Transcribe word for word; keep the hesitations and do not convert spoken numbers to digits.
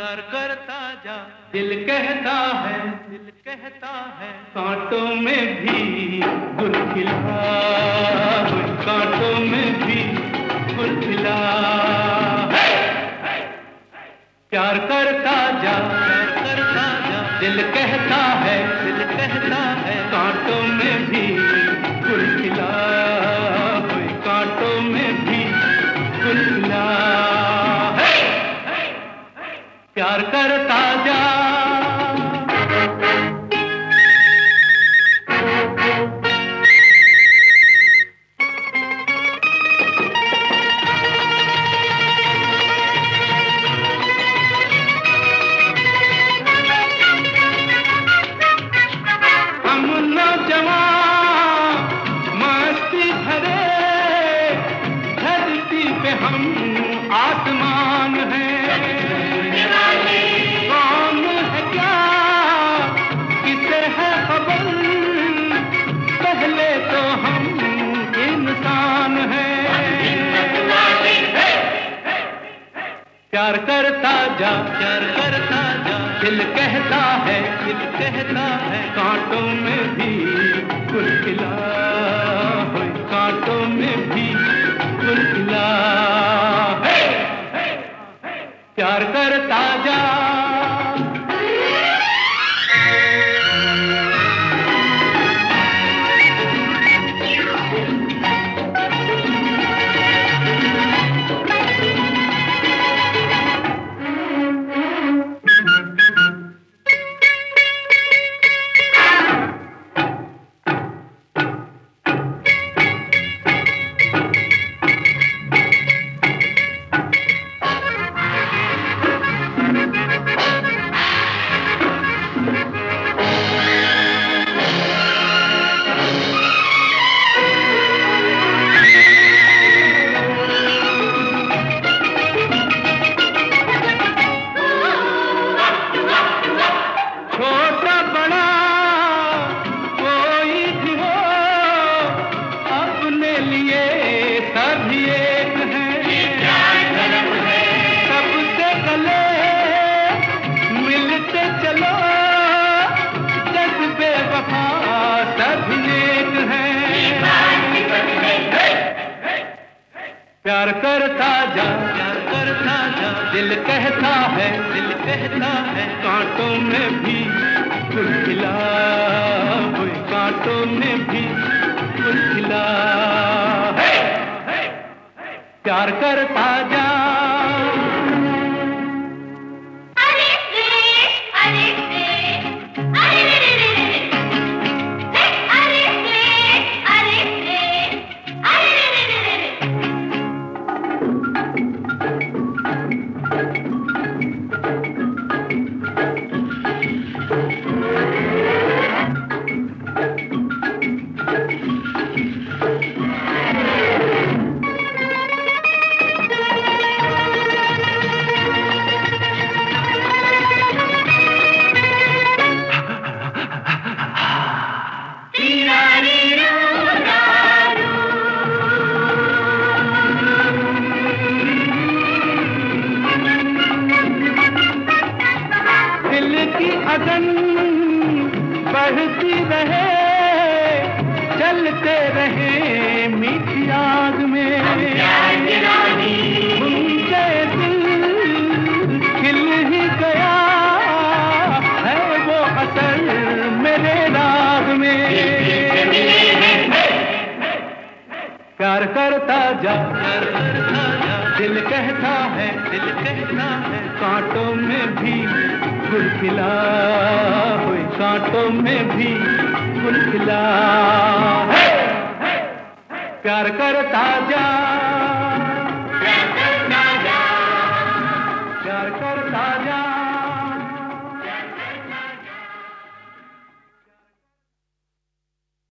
प्यार करता जा, दिल कहता है, दिल कहता है, कांटों में भी गुल खिला, कांटों में भी गुल खिला। प्यार करता जा, प्यार करता जा, दिल कहता है, दिल कहता है, कांटों में भी गुल खिला, कांटों में भी गुल खिला। प्यार करता जा। हम नौजवान मस्ती भरे, धरती पे हम आसमान हैं। प्यार करता जा, प्यार करता जा, दिल कहता है, दिल कहता है, कांटों में भी गुल खिला, कांटों में भी गुल खिला। प्यार करता जा। प्यार करता जा, प्यार करता जा, दिल कहता है, दिल कहता है, कांटों में भी गुल खिला, कांटों में भी गुल खिला। प्यार करता जा। अगन बढ़ती रहे, चलते रहे मीठी आग में, उनके दिल खिल ही गया है वो असर मेरे राग में। प्यार करता जा, प्यार करता जा, दिल कहता है, दिल कहता है, कांटों में भी गुल खिला, कांटों में भी गुल खिला। प्यार करता जा।